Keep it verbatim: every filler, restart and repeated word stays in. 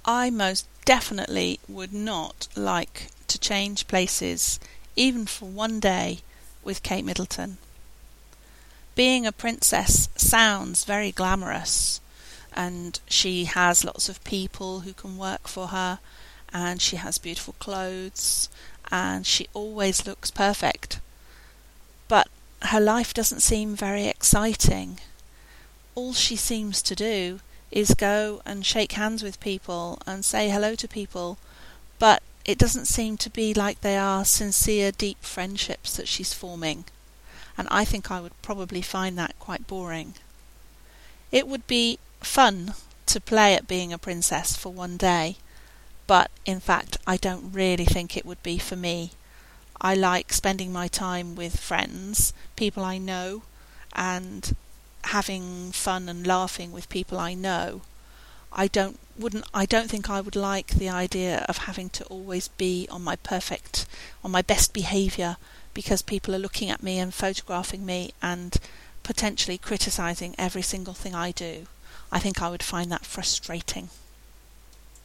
I most definitely would not like to change places, even for one day, with Kate Middleton. Being a princess sounds very glamorous, and she has lots of people who can work for her, and she has beautiful clothes, and she always looks perfect. But her life doesn't seem very exciting. All she seems to do is go and shake hands with people and say hello to people, but it doesn't seem to be like they are sincere, deep friendships that she's forming, and I think I would probably find that quite boring. It would be fun to play at being a princess for one day, but in fact I don't really think it would be for me. I like spending my time with friends, people I know, and having fun and laughing with people I know. I don't wouldn't I don't think I would like the idea of having to always be on my perfect on my best behaviour because people are looking at me and photographing me and potentially criticising every single thing I do. I think I would find that frustrating.